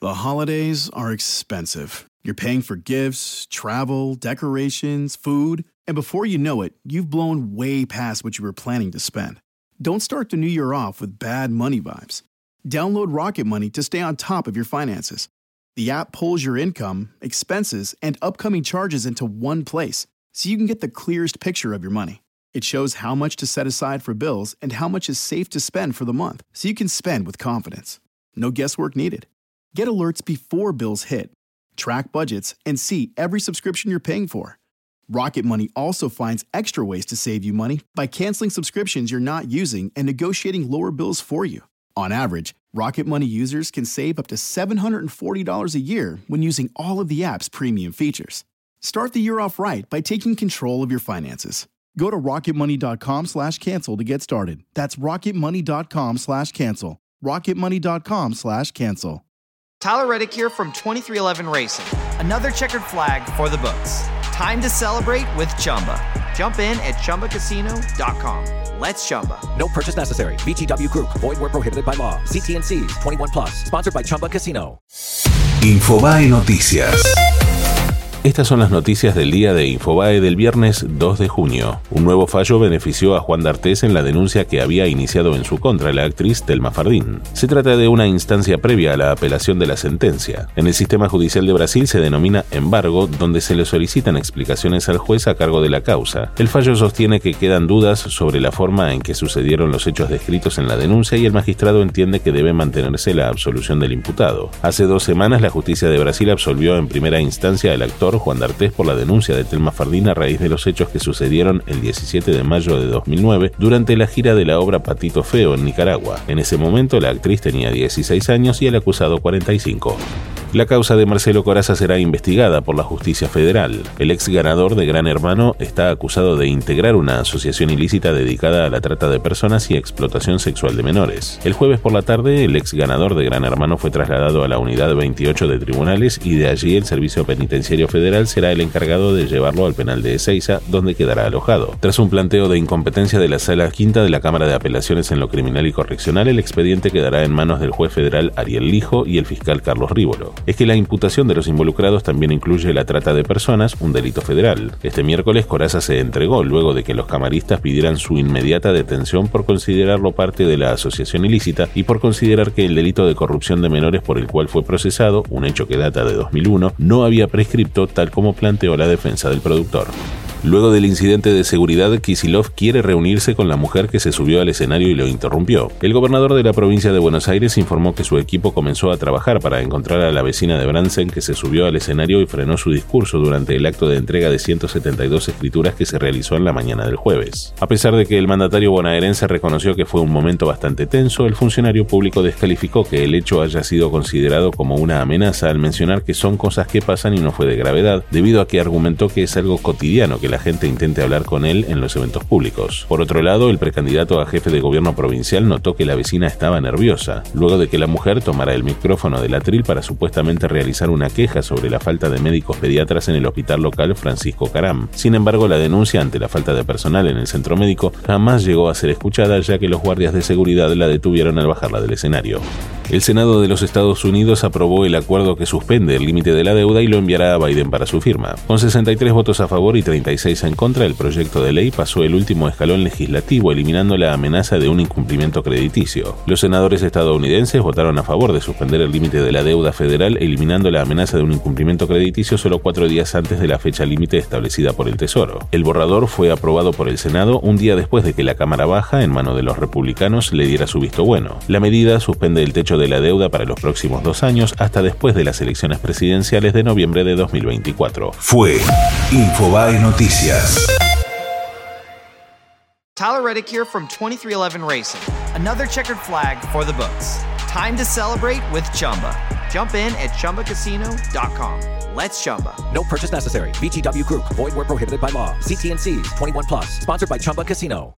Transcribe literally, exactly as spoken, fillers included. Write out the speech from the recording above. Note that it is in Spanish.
The holidays are expensive. You're paying for gifts, travel, decorations, food, and before you know it, you've blown way past what you were planning to spend. Don't start the new year off with bad money vibes. Download Rocket Money to stay on top of your finances. The app pulls your income, expenses, and upcoming charges into one place, so you can get the clearest picture of your money. It shows how much to set aside for bills and how much is safe to spend for the month, so you can spend with confidence. No guesswork needed. Get alerts before bills hit, track budgets, and see every subscription you're paying for. Rocket Money also finds extra ways to save you money by canceling subscriptions you're not using and negotiating lower bills for you. On average, Rocket Money users can save up to seven hundred forty dollars a year when using all of the app's premium features. Start the year off right by taking control of your finances. Go to rocketmoney.com slash cancel to get started. That's rocketmoney.com slash cancel. rocketmoney.com slash cancel. Tyler Reddick here from twenty-three eleven Racing. Another checkered flag for the books. Time to celebrate with Chumba. Jump in at chumba casino dot com. Let's Chumba. No purchase necessary. V G W Group. Void where prohibited by law. C T N Cs. twenty-one plus. Sponsored by Chumba Casino. Infobae Noticias. Estas son las noticias del día de Infobae del viernes dos de junio. Un nuevo fallo benefició a Juan D'Artés en la denuncia que había iniciado en su contra la actriz Thelma Fardín. Se trata de una instancia previa a la apelación de la sentencia. En el sistema judicial de Brasil se denomina embargo, donde se le solicitan explicaciones al juez a cargo de la causa. El fallo sostiene que quedan dudas sobre la forma en que sucedieron los hechos descritos en la denuncia y el magistrado entiende que debe mantenerse la absolución del imputado. Hace dos semanas la justicia de Brasil absolvió en primera instancia al actor Juan D'Artés por la denuncia de Thelma Fardín a raíz de los hechos que sucedieron el diecisiete de mayo de dos mil nueve durante la gira de la obra Patito Feo en Nicaragua. En ese momento la actriz tenía dieciséis años y el acusado cuarenta y cinco. La causa de Marcelo Corazza será investigada por la justicia federal. El ex ganador de Gran Hermano está acusado de integrar una asociación ilícita dedicada a la trata de personas y explotación sexual de menores. El jueves por la tarde, el ex ganador de Gran Hermano fue trasladado a la unidad veintiocho de tribunales y de allí el Servicio Penitenciario Federal será el encargado de llevarlo al penal de Ezeiza, donde quedará alojado. Tras un planteo de incompetencia de la Sala Quinta de la Cámara de Apelaciones en lo Criminal y Correccional, el expediente quedará en manos del juez federal Ariel Lijo y el fiscal Carlos Rívolo. Es que la imputación de los involucrados también incluye la trata de personas, un delito federal. Este miércoles Corazza se entregó luego de que los camaristas pidieran su inmediata detención por considerarlo parte de la asociación ilícita y por considerar que el delito de corrupción de menores por el cual fue procesado, un hecho que data de dos mil uno, no había prescripto tal como planteó la defensa del productor. Luego del incidente de seguridad, Kicillof quiere reunirse con la mujer que se subió al escenario y lo interrumpió. El gobernador de la provincia de Buenos Aires informó que su equipo comenzó a trabajar para encontrar a la vecina de Bransen que se subió al escenario y frenó su discurso durante el acto de entrega de ciento setenta y dos escrituras que se realizó en la mañana del jueves. A pesar de que el mandatario bonaerense reconoció que fue un momento bastante tenso, el funcionario público descalificó que el hecho haya sido considerado como una amenaza al mencionar que son cosas que pasan y no fue de gravedad, debido a que argumentó que es algo cotidiano que la gente intente hablar con él en los eventos públicos. Por otro lado, el precandidato a jefe de gobierno provincial notó que la vecina estaba nerviosa, luego de que la mujer tomara el micrófono del atril para supuestamente realizar una queja sobre la falta de médicos pediatras en el hospital local Francisco Caram. Sin embargo, la denuncia ante la falta de personal en el centro médico jamás llegó a ser escuchada, ya que los guardias de seguridad la detuvieron al bajarla del escenario. El Senado de los Estados Unidos aprobó el acuerdo que suspende el límite de la deuda y lo enviará a Biden para su firma. Con sesenta y tres votos a favor y treinta y seis en contra, el proyecto de ley pasó el último escalón legislativo, eliminando la amenaza de un incumplimiento crediticio. Los senadores estadounidenses votaron a favor de suspender el límite de la deuda federal, eliminando la amenaza de un incumplimiento crediticio solo cuatro días antes de la fecha límite establecida por el Tesoro. El borrador fue aprobado por el Senado un día después de que la Cámara Baja, en manos de los republicanos, le diera su visto bueno. La medida suspende el techo de la deuda para los próximos dos años hasta después de las elecciones presidenciales de noviembre de dos mil veinticuatro. Fue Infobae Noticias. Tyler Reddick here from twenty-three eleven Racing. Another checkered flag for the books. Time to celebrate with Chumba. Jump in at chumba casino dot com. Let's Chumba. No purchase necessary. V G W Group. Void where prohibited by law. C T N Cs. twenty-one plus. Sponsored by Chumba Casino.